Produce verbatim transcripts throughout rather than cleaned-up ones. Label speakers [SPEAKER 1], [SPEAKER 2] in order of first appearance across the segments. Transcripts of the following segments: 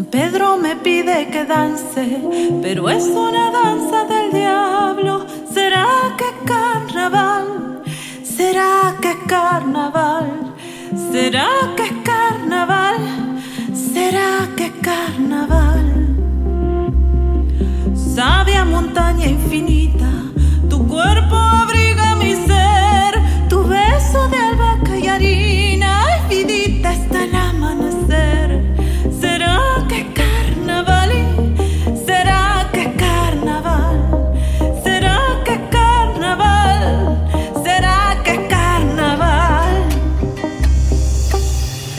[SPEAKER 1] Pedro me pide que dance, pero es una danza del diablo. ¿Será que es carnaval? ¿Será que es carnaval? ¿Será que es carnaval? ¿Será que es carnaval? Sabia montaña infinita, tu cuerpo abriga mi ser, tu beso de albahaca y harina, ay, vidita, hasta el amanecer. ¿Será que es carnaval? ¿Será que es carnaval? ¿Será que es carnaval? ¿Será que es carnaval?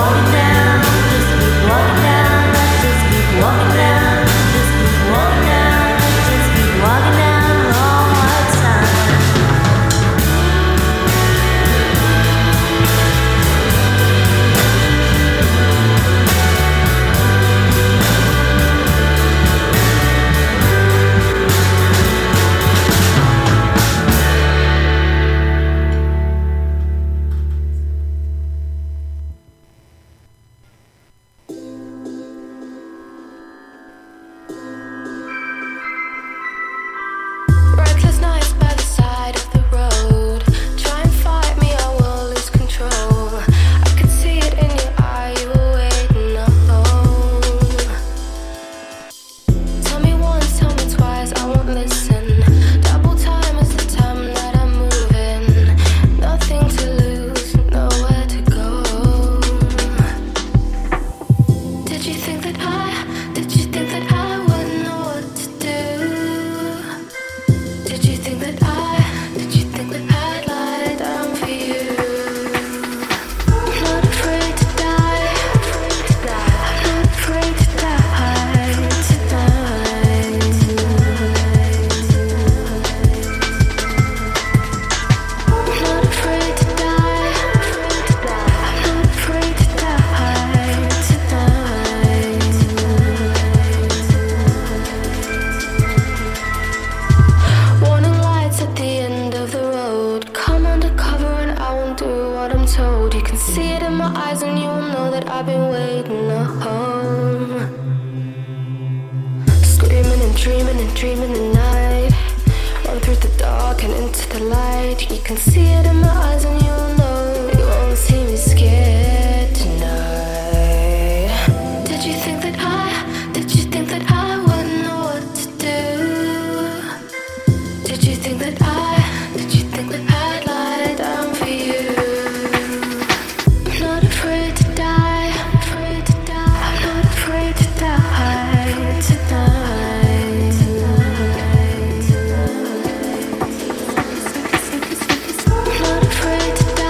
[SPEAKER 2] Not afraid to die.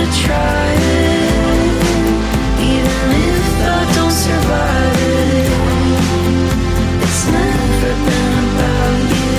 [SPEAKER 1] to try it, even if I don't survive it. It's never been about you.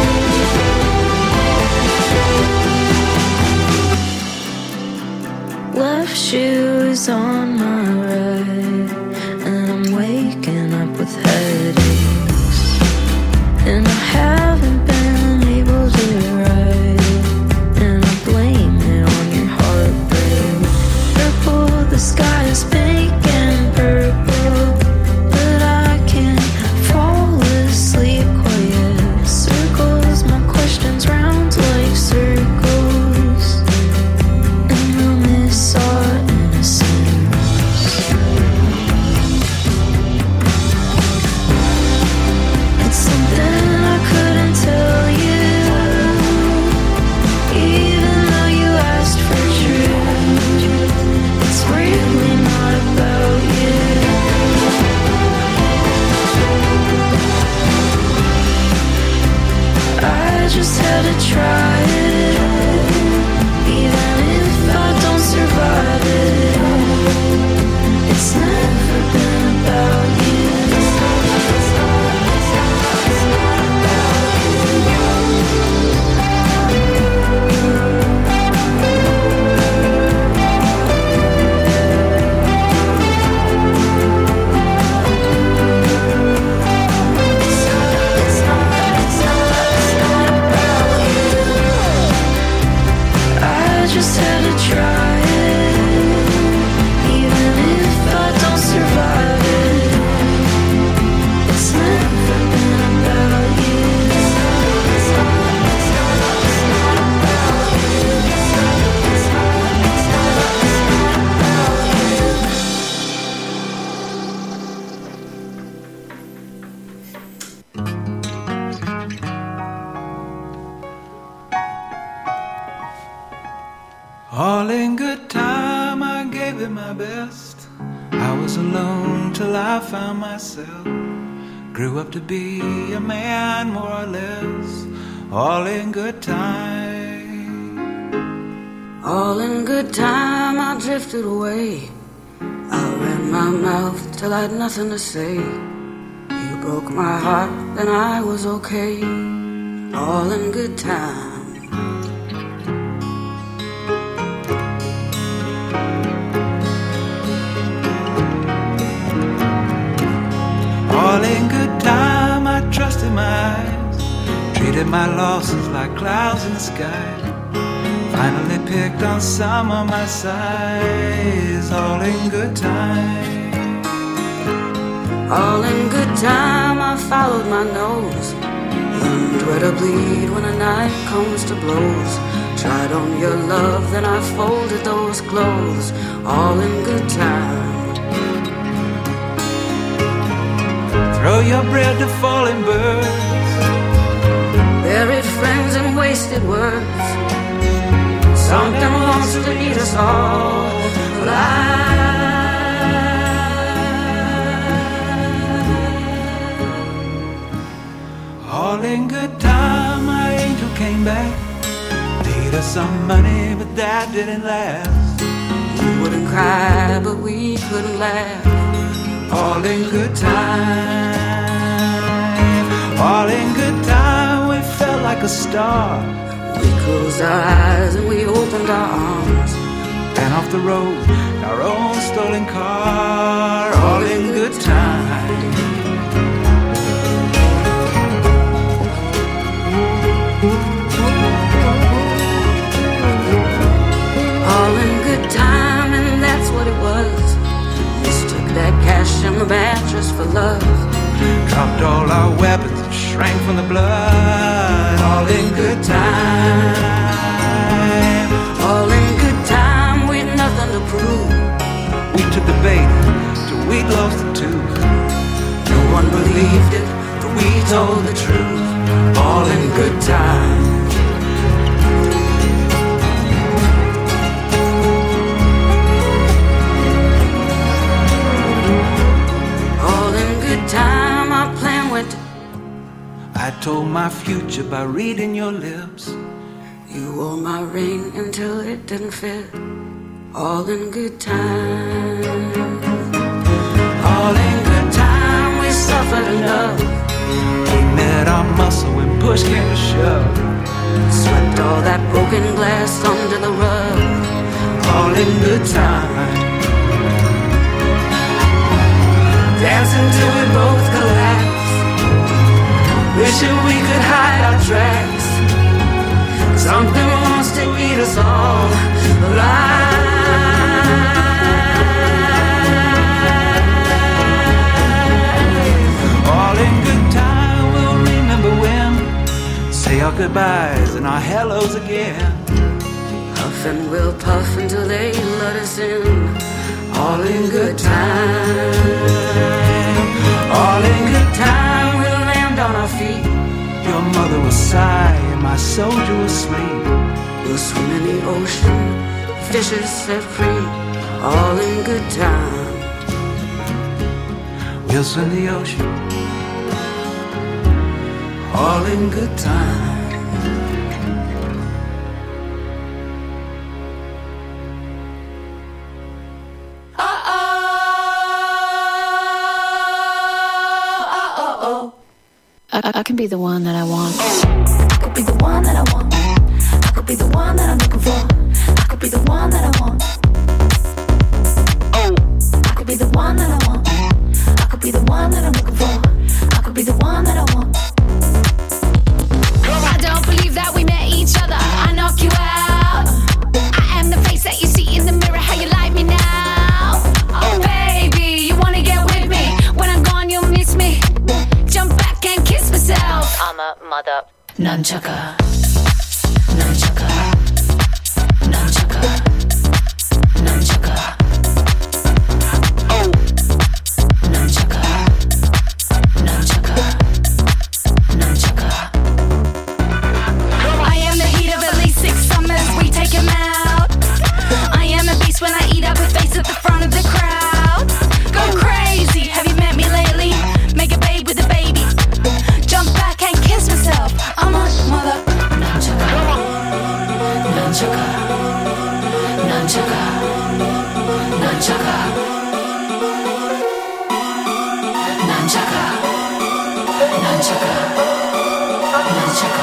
[SPEAKER 1] Left shoes on my right, and I'm waking up with headaches, and I haven't been able to write, and I blame it on your heartbreak. Purple, the sky is pink and purple, but I can't fall asleep quiet. Circles, my questions round like circles, and I miss our innocence. It's something I couldn't tell you, even though you asked for truth. It's really not about you. I just had to try it, even if I don't survive it. It's never been about you. Just had to try it, even if I don't survive it. It's never been about you. It's not about you.
[SPEAKER 2] All in good time, I gave it my best. I was alone till I found myself. Grew up to be a man, more or less. All in good time.
[SPEAKER 1] All in good time, I drifted away. I ran my mouth till I had nothing to say. You broke my heart, then I was okay. All in good time.
[SPEAKER 2] All in good time, I trusted my eyes, treated my losses like clouds in the sky. Finally picked on some of my sighs. All in good time.
[SPEAKER 1] All in good time, I followed my nose. Learned where to bleed when a knife comes to blows. Tried on your love, then I folded those clothes. All in good time.
[SPEAKER 2] Throw your bread to falling birds,
[SPEAKER 1] buried friends and wasted words. Something wants to eat us all alive.
[SPEAKER 2] All in good time, my angel came back. Paid us some money, but that didn't last.
[SPEAKER 1] We wouldn't cry, but we couldn't laugh.
[SPEAKER 2] All in good time. All in good time, we felt like a star.
[SPEAKER 1] We closed our eyes and we opened our arms,
[SPEAKER 2] and off the road, our own stolen car. All in good time.
[SPEAKER 1] All in good time, and that's what it was. Mistook that cash in the mattress for love.
[SPEAKER 2] Dropped all our weapons and shrank from the blood. All in good time.
[SPEAKER 1] All in good time, we'd nothing to prove.
[SPEAKER 2] We took the bait till we'd lost the tooth.
[SPEAKER 1] No one believed it, but we told the truth. All in good time. All in good time, our plan went.
[SPEAKER 2] I told my future by reading your lips.
[SPEAKER 1] You wore my ring until it didn't fit.
[SPEAKER 3] all in good time. All in good time, we suffered enough.
[SPEAKER 2] We met our muscle when push came to shove.
[SPEAKER 3] Swept all that broken glass under the rug.
[SPEAKER 2] All in good time.
[SPEAKER 3] Dancing till we both collapse. Wishing we could hide our tracks. Something wants to eat us all alive.
[SPEAKER 2] All in good time, we'll remember when. Say our goodbyes and our hellos again.
[SPEAKER 3] Puff and we'll puff until they let us in. All in good time. All in good time, we'll land on our feet.
[SPEAKER 2] Your mother will sigh and my soldier will sleep.
[SPEAKER 3] We'll swim in the ocean, fishes set free. All in good time.
[SPEAKER 2] We'll swim the ocean. All in good time.
[SPEAKER 4] I, I can be the one that I want. I could be the one that I want. I could be the one that I'm looking for. I could be the one that I want. I could be the one that I want. I could be the one that I'm looking for. I could be the one that I want. I don't believe that we met each other. I knock you out. I am the face that you see in the mirror. How you like me now? Oh baby, you wanna get with me? When I'm gone, you'll miss me. Jump back and kiss myself. I'm a mother nunchucker. Nunchucker. Nunchucker. Nunchucker. Oh. Nunchucker. Nunchucker. Nunchucker. I am the heat of at least six summers. We take 'em out. I am a beast when I eat up a face at the front of the crowd. Go crazy. Have you met me lately? Make a babe with a baby. Jump back and kiss myself. I'm a mother nunchucker. Nunchucker. Nunchucker. Nunchucker. Nunchucker. Nunchucker. Nunchucker.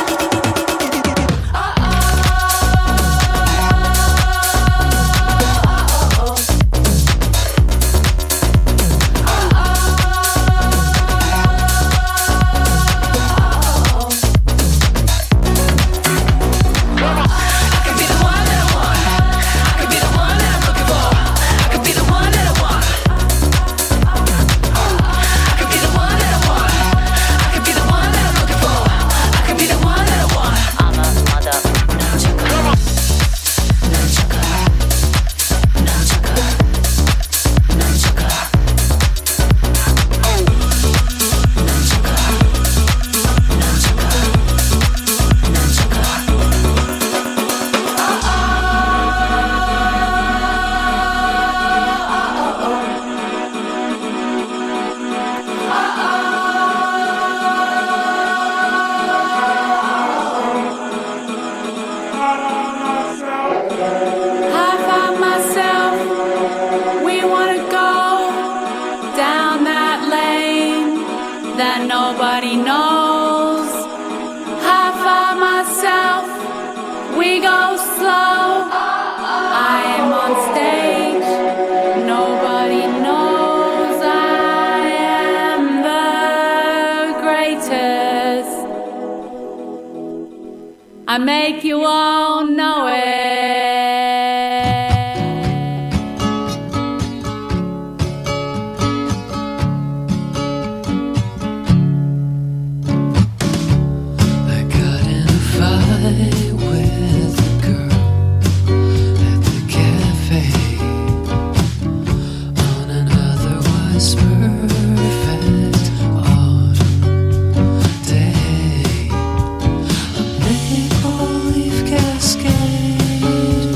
[SPEAKER 4] I make you all know it.
[SPEAKER 5] I got in a fight with a girl at the cafe on an otherwise perfect autumn day. A maple leaf cascade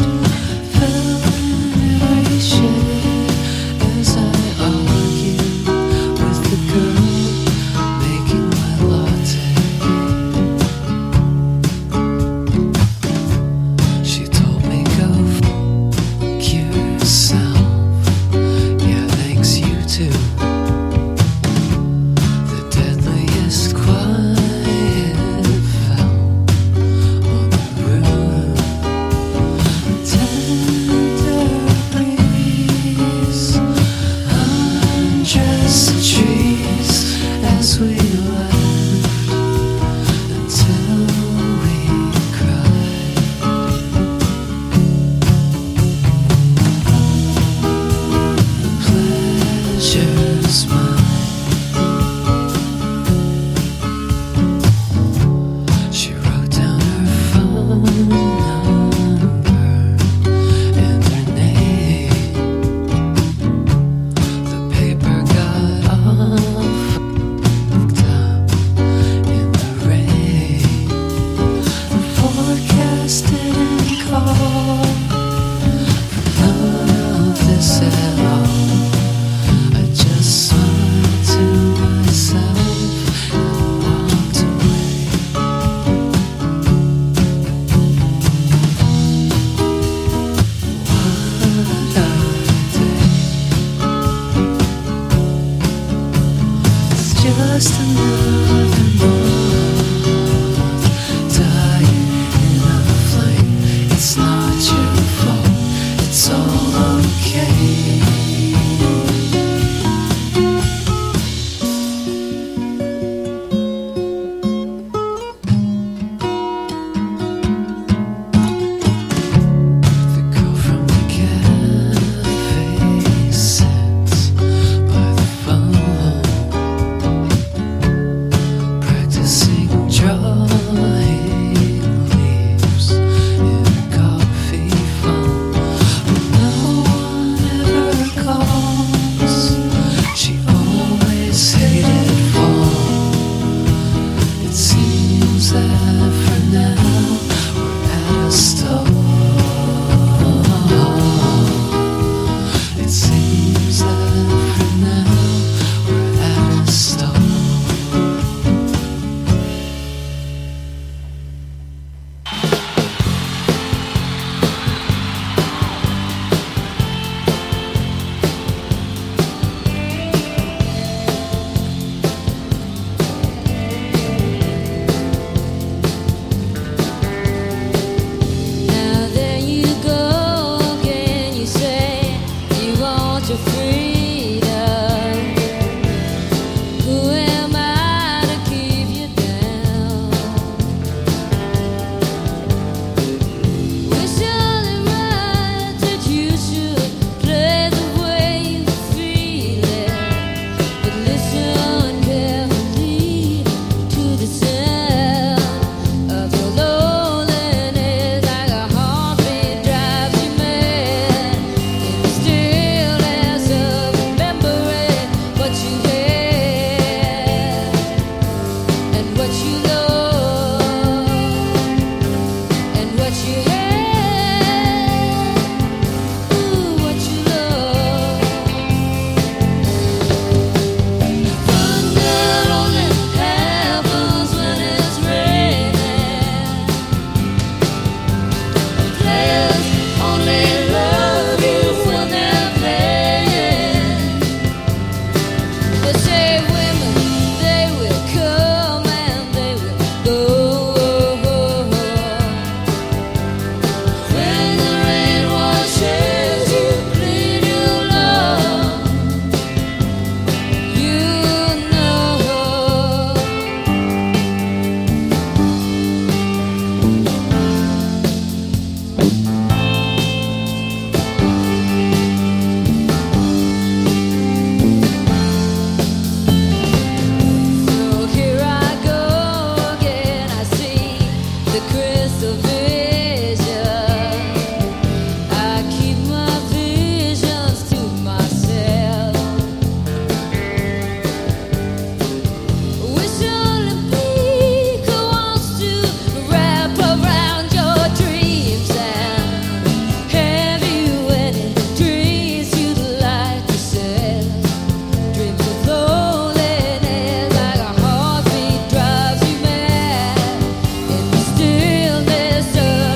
[SPEAKER 6] Stillness of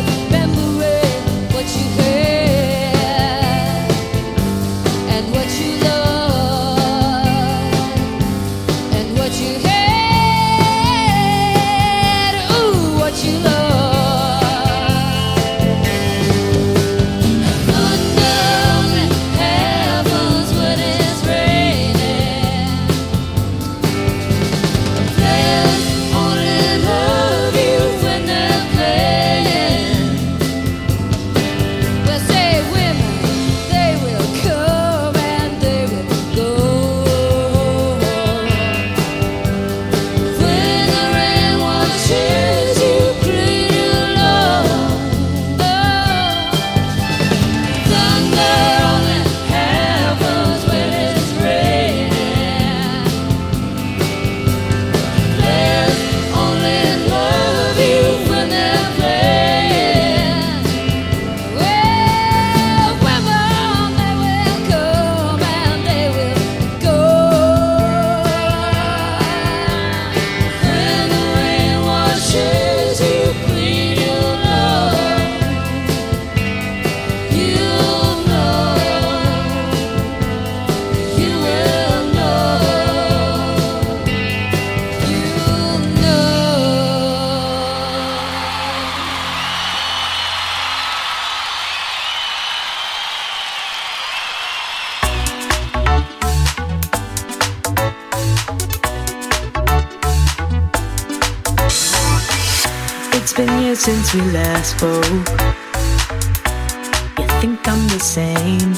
[SPEAKER 6] years since we last spoke. You think I'm the same,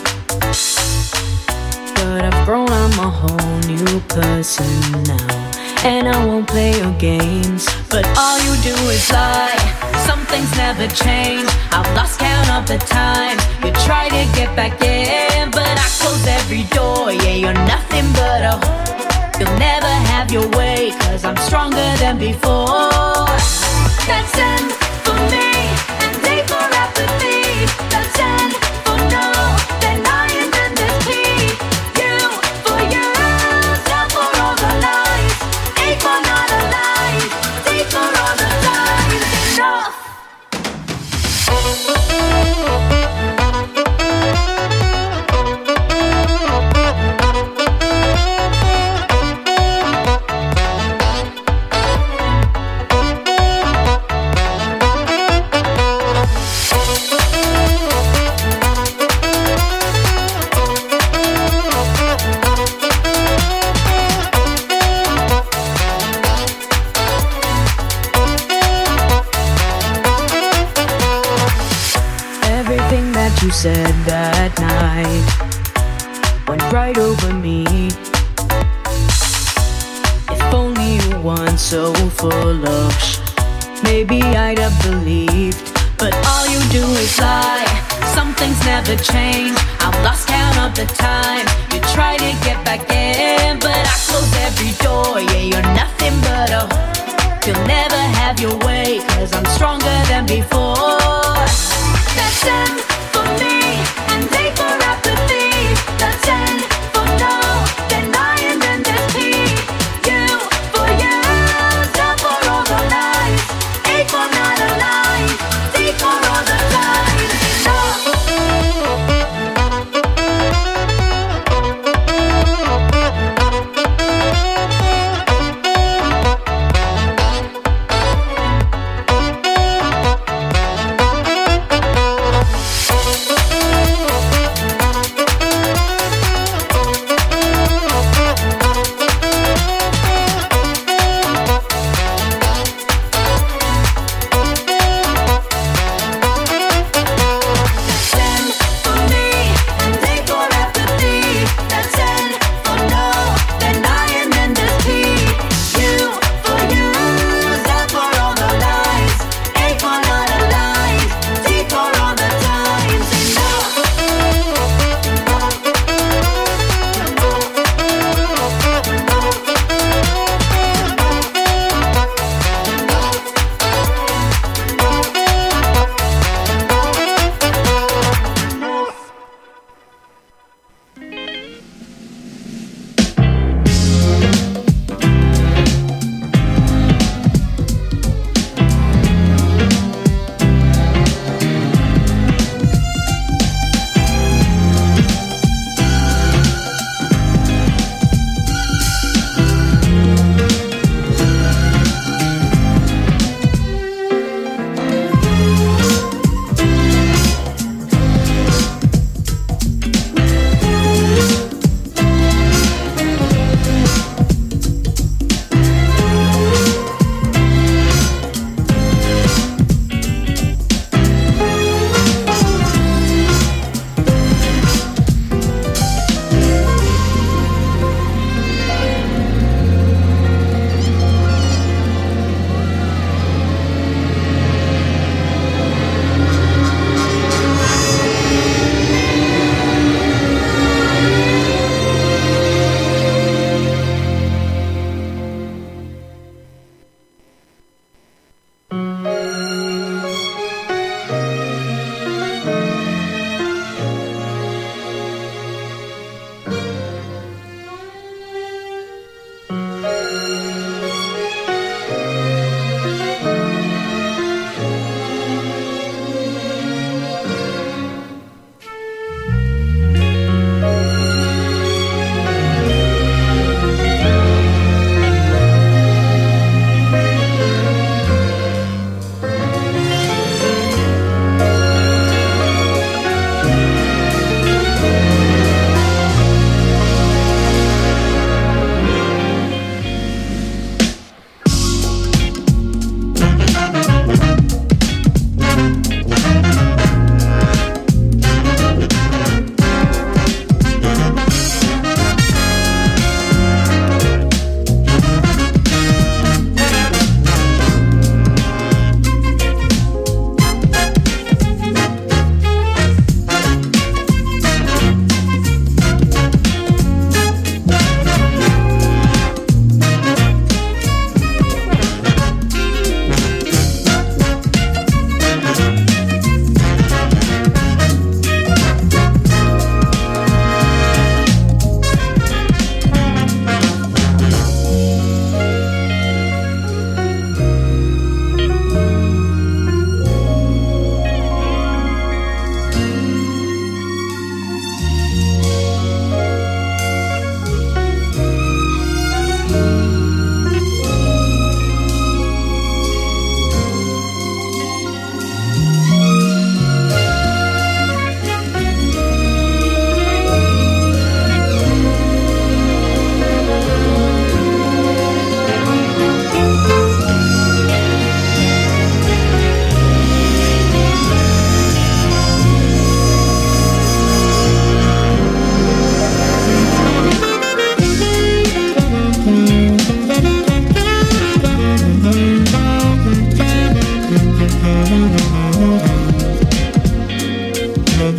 [SPEAKER 6] but I've grown, I'm a whole new person now. And I won't play your games, but all you do is lie. Some things never change. I've lost count of the time you try to get back in, but I close every door. Yeah, you're nothing but a whore. You'll never have your way, cause I'm stronger than before. That's N for me, and A for apathy. That's N for no, then I and then there's P. U for you, L for all the lies. A for not alive, D for all the lies. Enough. Everything that you said that night went right over me. If only you weren't so full of sh, maybe I'd have believed. But all you do is lie. Some things never change. I've lost count of the time you try to get back in, but I close every door. Yeah, you're nothing but a whore. You'll never have your way, cause I'm stronger than before. That's N for me, and A for apathy. That's N for no, then I and then there's P. U for you, L for all the lies. A for not alive, D for all the lies. Enough.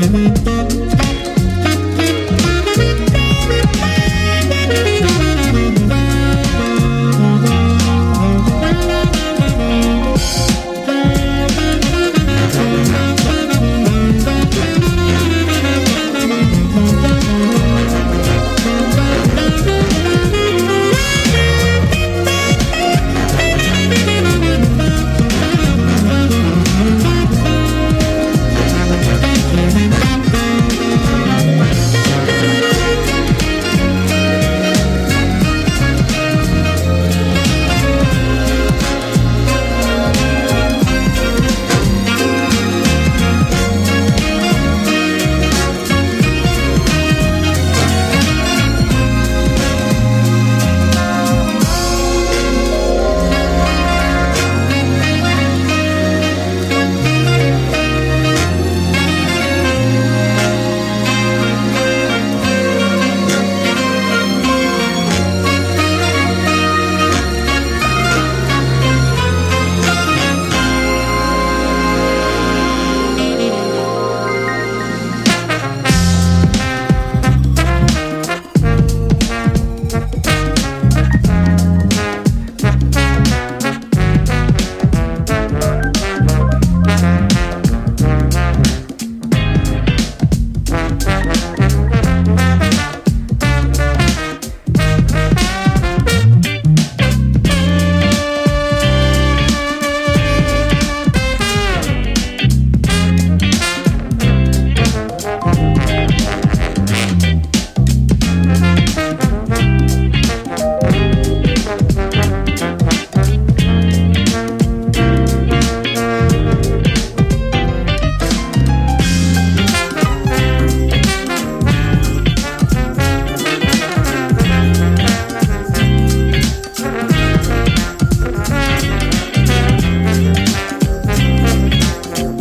[SPEAKER 7] Thank